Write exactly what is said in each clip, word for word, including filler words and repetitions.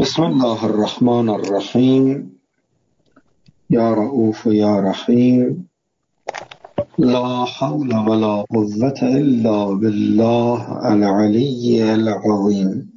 بسم الله الرحمن الرحیم. یا رؤوف یا رحیم. لا حول ولا قوة الا بالله العلی العظیم.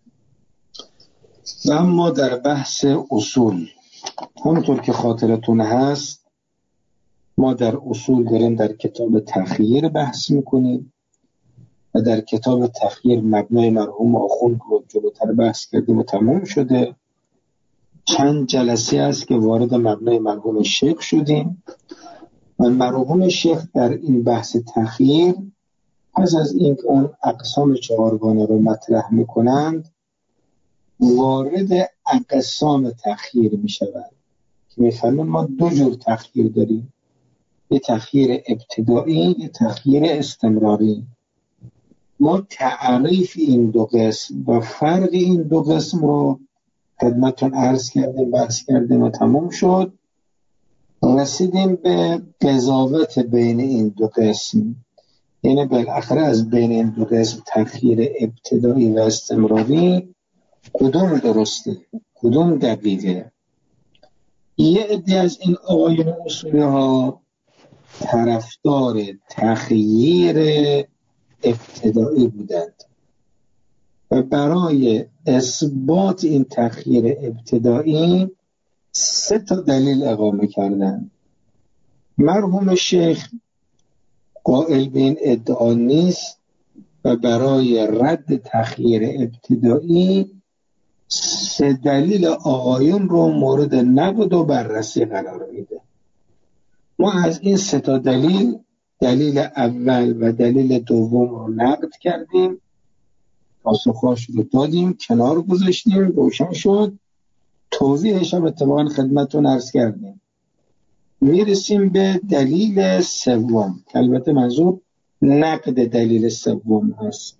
و اما در بحث اصول، همونطور که خاطرتون هست ما در اصول داریم در کتاب تخییر بحث میکنیم و در کتاب تخییر مبنای مرحوم آخوند رو جلوتر بحث کردیم و تمام شده. چند جلسه است که وارد مبنای مرحوم شیخ شدیم و مرحوم شیخ در این بحث تخییر پس از اینکه اون اقسام چهارگانه رو مطرح میکنند وارد اقسام تخییر میشوند که میفرمون ما دو جور تخییر داریم، یه تخییر ابتدایی، یه تخییر استمراری. ما تعریف این دو قسم و فرق این دو قسم رو خدمتتون عرض کردیم، بحث کردیم و تمام شد. رسیدیم به قضاوت بین این دو قسم، یعنی بالاخره از بین این دو قسم تخییر ابتدایی و استمراری کدوم درسته، کدوم دقیقه. یه عده از این آقایون اصولی ها طرفدار تخییر ابتدایی بودند و برای اثبات این تخییر ابتدایی سه تا دلیل اقامه کردند. مرحوم شیخ قائل به این ادعا نیست و برای رد تخییر ابتدایی سه دلیل آقایون رو مورد نقد و بررسی قرار میده. ما از این سه تا دلیل، دلیل اول و دلیل دوم رو نقد کردیم، پاسخاش رو دادیم، کنار گذاشتیم، روشن شد. توضیحش هم اتفاقا خدمتتون عرض کردیم. میرسیم به دلیل سوم که البته منظور نقد دلیل سوم هست.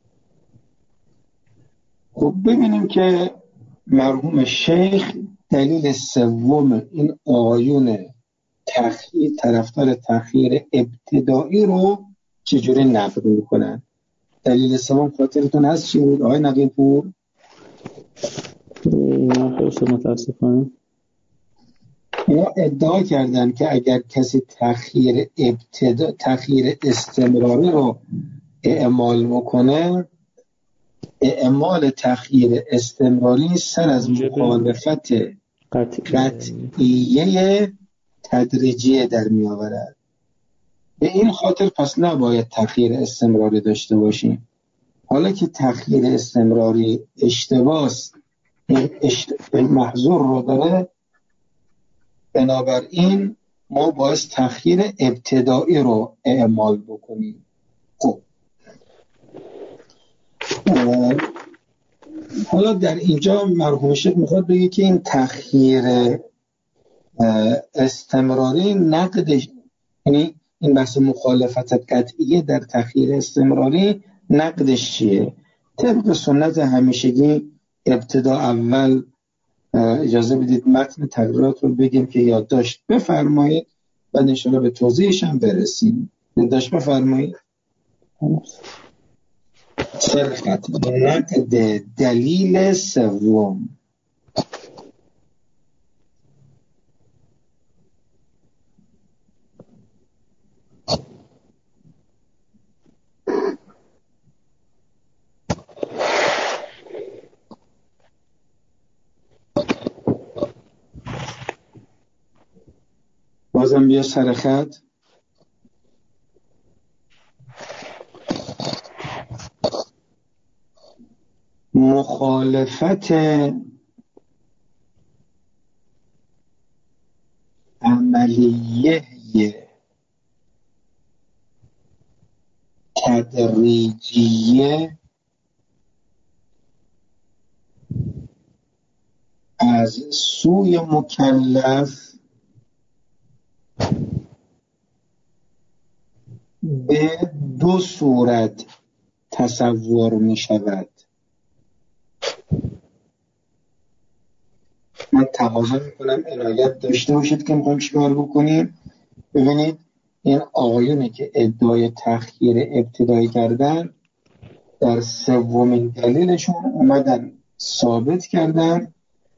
خب ببینیم که مرحوم شیخ دلیل سوم این آیون تخییر، طرفدار تخییر ابتدایی رو چجوری نقد میکنن. دلیل سوم خاطرتون هست چی بود آقای نقیب پور؟ نه خیلی متاسفانه اینا ادعا کردن که اگر کسی تخییر ابتدا تخییر استمراری رو اعمال میکنه، اعمال تخییر استمراری سر از مخالفت قطعیه تدریجیه در می آورد. به این خاطر پس نباید تخییر استمراری داشته باشیم. حالا که تخییر استمراری اشتباس این اشت... محظور رو داره، بنابراین ما باید تخییر ابتدایی رو اعمال بکنیم. خب حالا در اینجا مرحوم شیخ میخواد بگه که این تخییر استمراری نقدش، یعنی این بحث مخالفت قطعیه در تخییر استمراری نقدش چیه؟ طبق سنت همیشگی ابتدا اول اجازه بدید متن تقریرات رو بگیم که یادداشت بفرمایید، بعد انشاءالله به توضیحش هم برسیم. یادداشت بفرمایید. صرفت نقد دلیل سوم. بازم بیا سر خط. مخالفت عملیه تدریجیه از سوی مکلف به دو صورت تصور می شود. من تقاضا میکنم عنایت داشته باشید که میخوایم چیکار بکنیم. ببینید این آقایونی که ادعای تخییر ابتدایی کردن در سومین دلیلشون اومدن ثابت کردن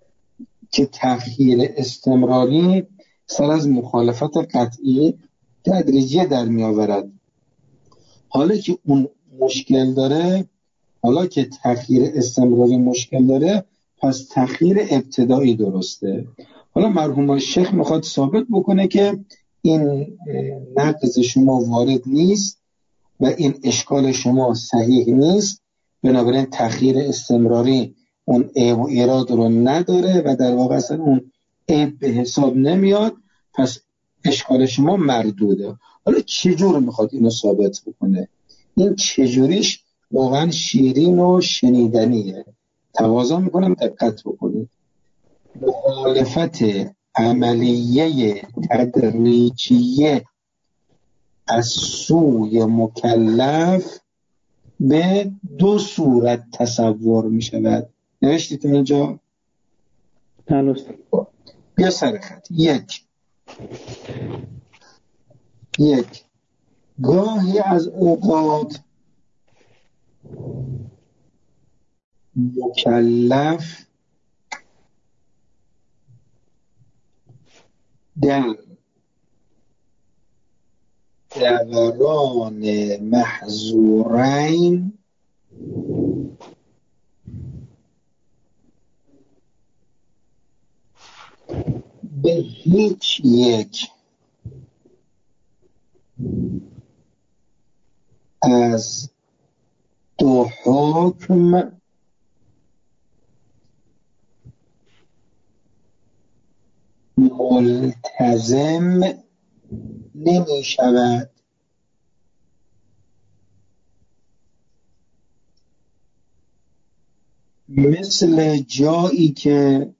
که تأخیر استمراری سر از مخالفت قطعی تدریجی در می آورد. حالا که اون مشکل داره، حالا که تأخیر استمراری مشکل داره، پس تأخیر ابتدایی درسته. حالا مرحوم شیخ میخواد ثابت بکنه که این نقض شما وارد نیست و این اشکال شما صحیح نیست، بنابراین تأخیر استمراری اون عیب و ایراد رو نداره و در واقع اصلا اون عیب به حساب نمیاد، پس اشکال شما مردوده. حالا چجور میخواد اینو ثابت بکنه؟ این چجوریش واقعا شیرین و شنیدنیه. تواضع میکنم دقت بکنید. مخالفت عملیه تدریجیه از سوی مکلف به دو صورت تصور می شود. نوشتید اینجا؟ درست. بیا سر خط. یک یک گاهی از اوقات مکلف در دوران محظورین به هیچ یک از دو حکم ملتزم نمی شود. مثل جایی که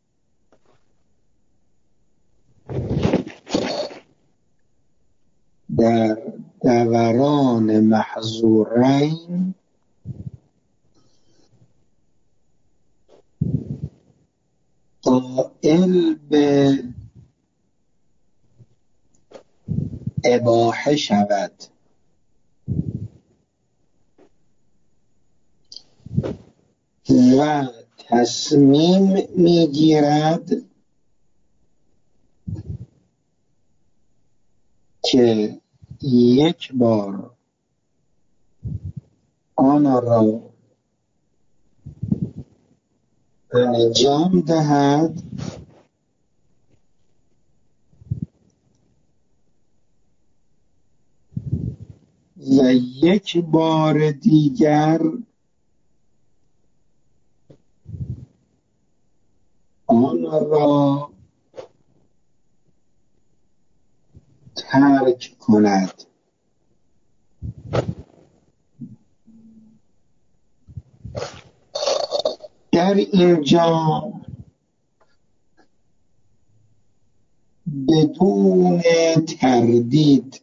در دوران محظورین قائل به اباحه شود و تصمیم میگیرد که یک بار آن را انجام دهد و یک بار دیگر آن را ترک کند. در اینجا بدون تردید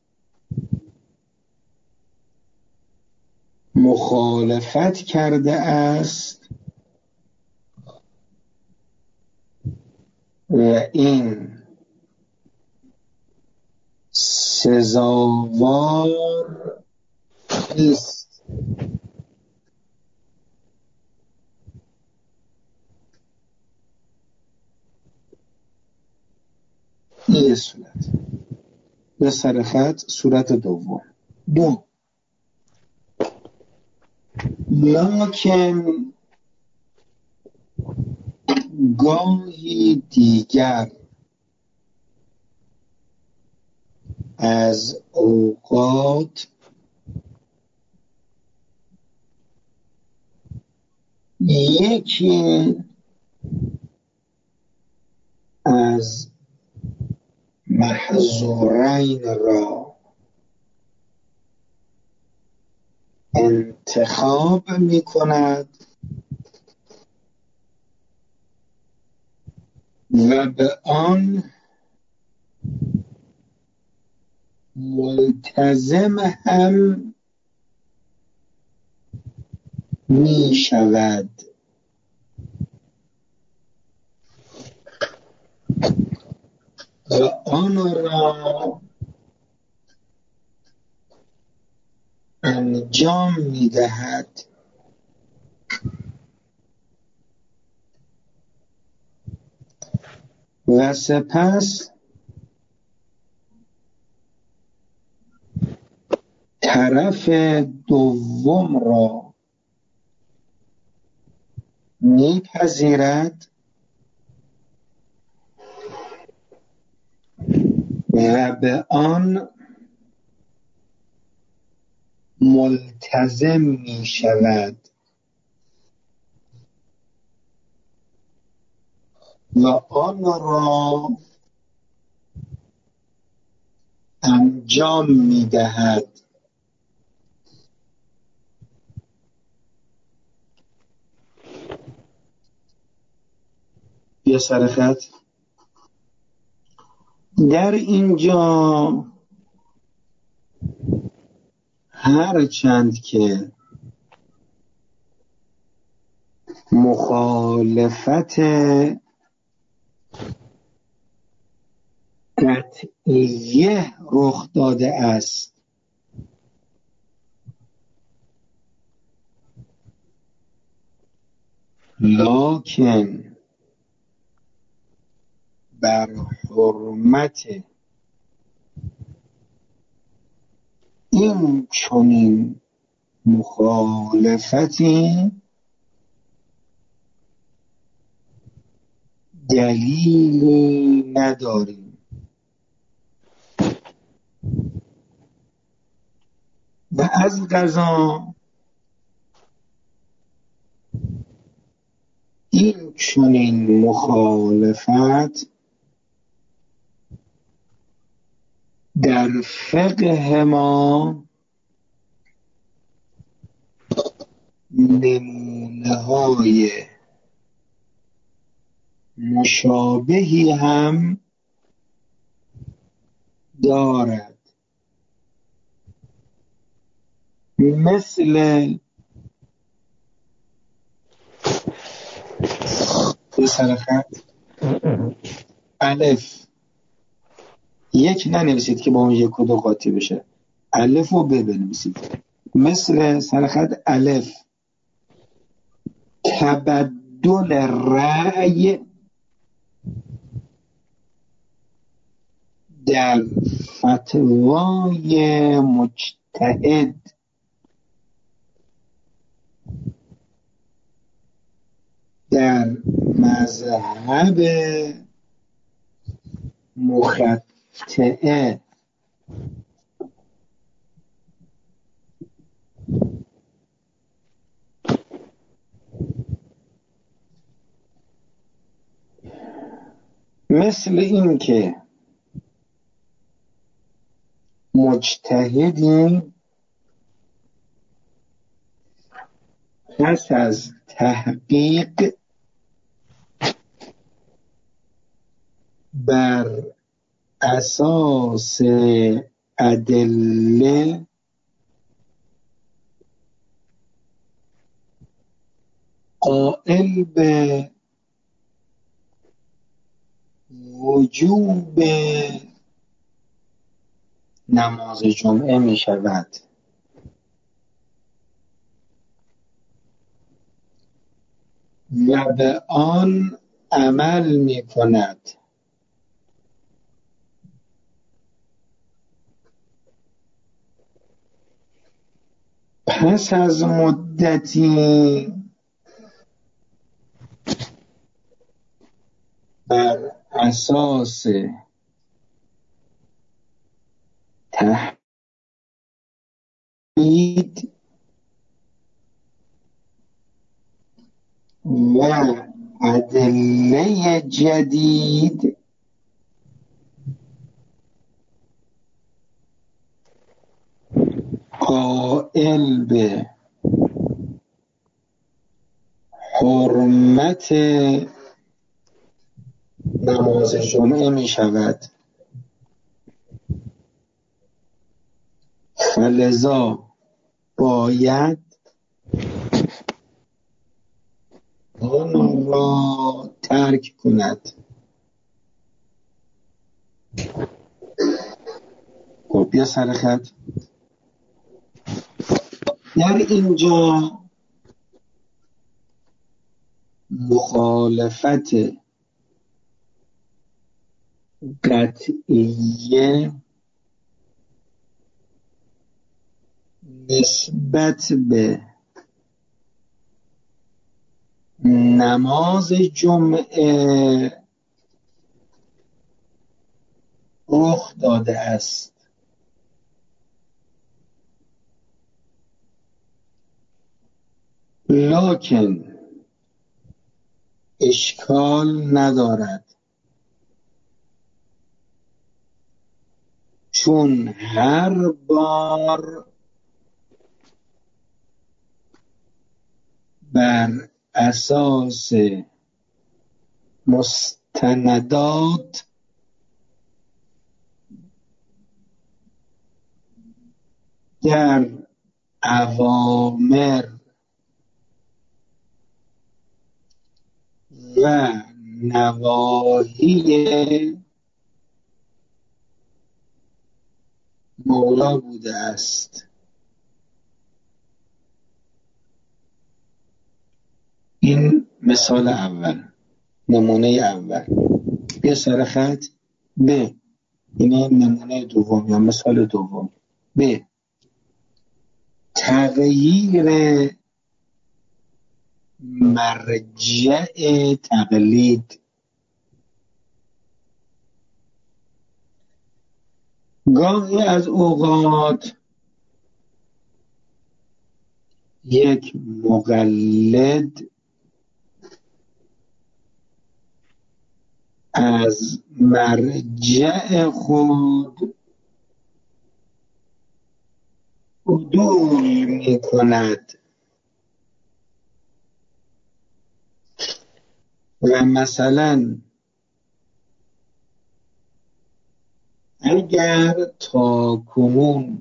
مخالفت کرده است و این سزاوار نیست. این صورت به سر خط. صورت دوم دو لکن گاهی دیگر از اوقات یکی از محظورین را انتخاب می کند و به آن ملتزم هم می شود و آن را انجام می دهد و سپس طرف دوم را میپذیرد و به آن ملتزم می شود و آن را انجام می دهد. بیا سر خط. در اینجا هر چند که مخالفت قطعیه رخ داده است، لکن بر حرمت این چنین مخالفتی دلیلی نداریم و از قضا این چنین مخالفت در فقه ما نمونه های مشابهی هم دارد، مثل به سرخط الف. یک ننویسید که با اون یک و دو قاطی بشه، الف و ب بنویسید. مثل سرخط الف، تبدل رأی در فتوای مجتهد در مذهب مخطئه. مثل این که مجتهدی پس از تحقیق بر اساس ادله قائل به وجوب نماز جمعه می شود و به آن عمل می کند. پس از مدتی بر اساس تحقیق و ادله جدید قائل به حرمت نماز جمعه می شود. فلذا باید آن را ترک کند. خب بیا سر خط. در اینجا مخالفت قطعیه نسبت به نماز جمعه رخ داده است. لکن اشکال ندارد، چون هر بار بر اساس مستندات در اوامر و نواهی مولا بوده است. این مثال اول، نمونه اول. بیا سر خط ب. این نمونه دوم یا مثال دوم. ب. تغییر مرجع تقلید. گاهی از اوقات یک مقلد از مرجع خود عدول می کند و مثلا اگر تا کنون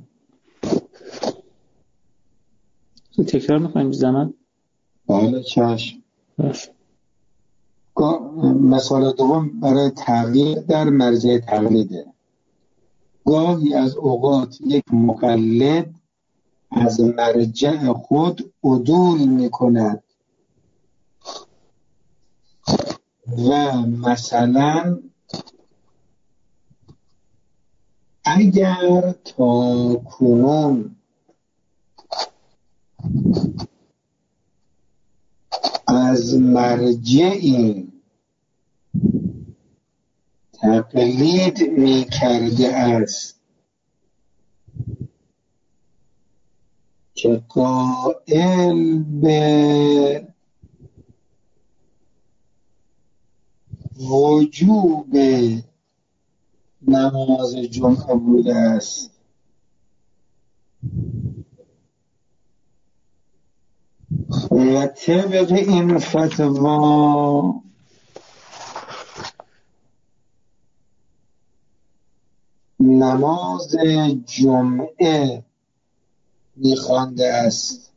تکرار می‌کنیم زمان. بله چشم. مثال دوم برای تغییر در مرجع تقلیده. گاهی از اوقات یک مقلد از مرجع خود عدول می کند و مثلا اگر تا کنون از مرجعی تقلید می کرده است که قائل به وجوب نماز جمعه بوده است، و طبق این فتوا نماز جمعه می‌خوانده است.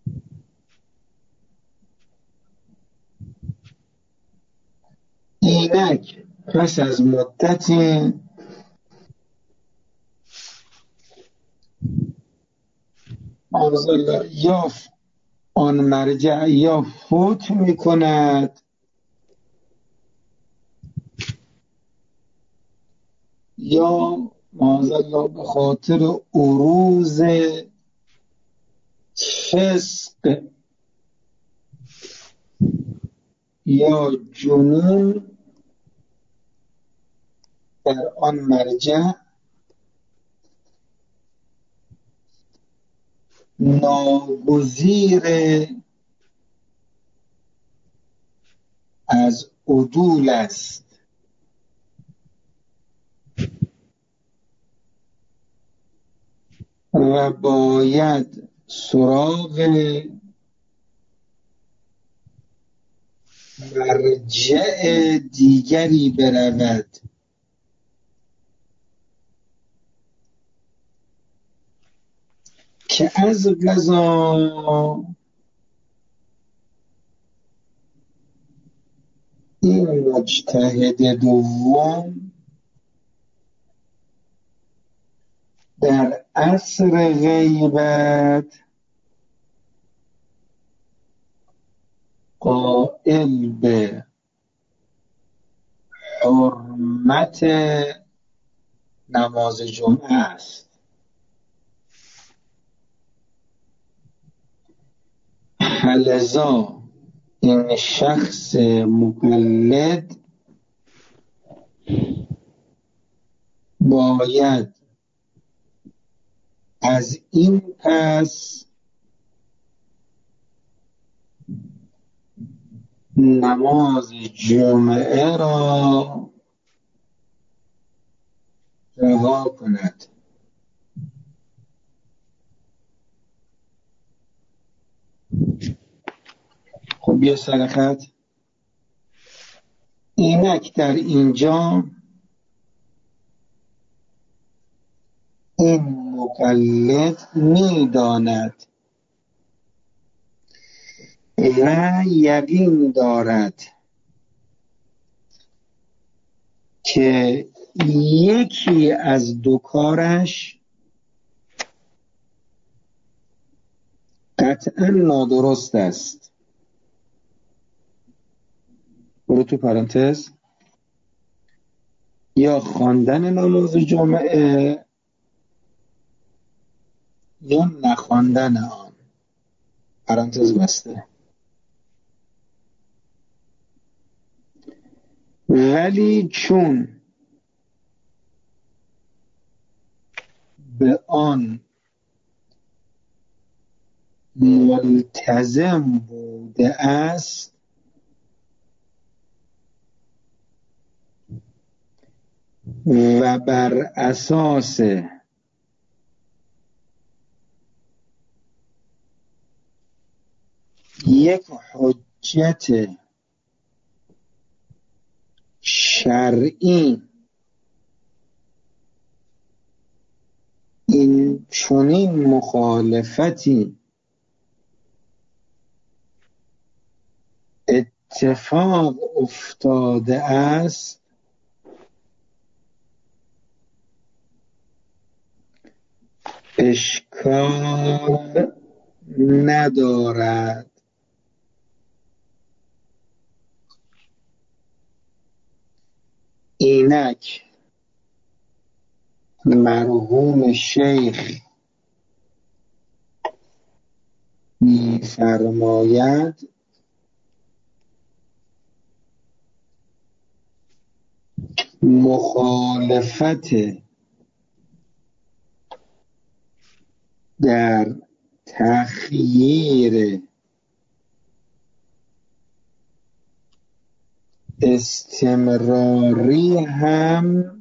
اینک پس از مدتی یا آن مرجع یا فوت می‌کند یا معاذالله به خاطر عروض فسق یا جنون در آن مرجع ناگزیر از عدول است و باید سراغ مرجع دیگری برود که از قضا این مجتهد دوم در عصر غیبت قائل به حرمت اهمیت نماز جمعه است. لذا این شخص مقلد باید از این پس نماز جمعه را رها کند. خب بیا سر خط. اینک در اینجا این مقلد می‌داند و یقین دارد که یکی از دو کارش قطعا نادرست است. برو تو پرانتز، یا خواندن نماز جمعه یا نخواندن آن. پرانتز بسته. ولی چون به آن ملتزم بوده است و بر اساس یک حجت شرعی این چنین مخالفتی اتفاق افتاده است، اشکال ندارد. اینک مرحوم شیخ می‌فرماید مخالفت در تخییر استمراری هم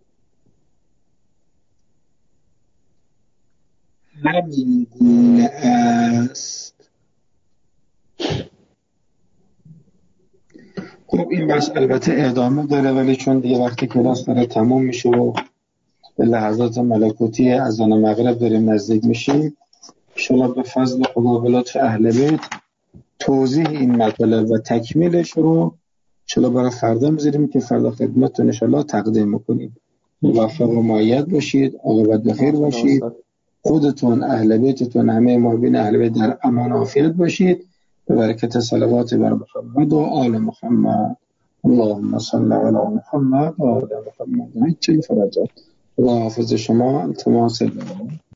همین گونه است. خب این بحث البته ادامه داره، ولی چون دیگه وقتی کلاس داره تموم میشه و به لحظات ملکوتی اذان مغرب داریم نزدیک میشیم، ان شاءالله به فضل خدا و لطف اهل بیت توضیح این مطلب و تکمیلش رو ان شاءالله برای فردا میذاریم که فردا خدمتتون ان شاءالله تقدیم میکنیم. موفق و مؤید باشید، عاقبت بخیر باشید، خودتون، اهل بیتتون، همه محبین اهل بیت در امان و عافیت باشید. به برکت صلوات بر محمد و آل محمد. اللهم صل علی محمد و آل محمد. چه فرجات. خدا حافظ شما. التماس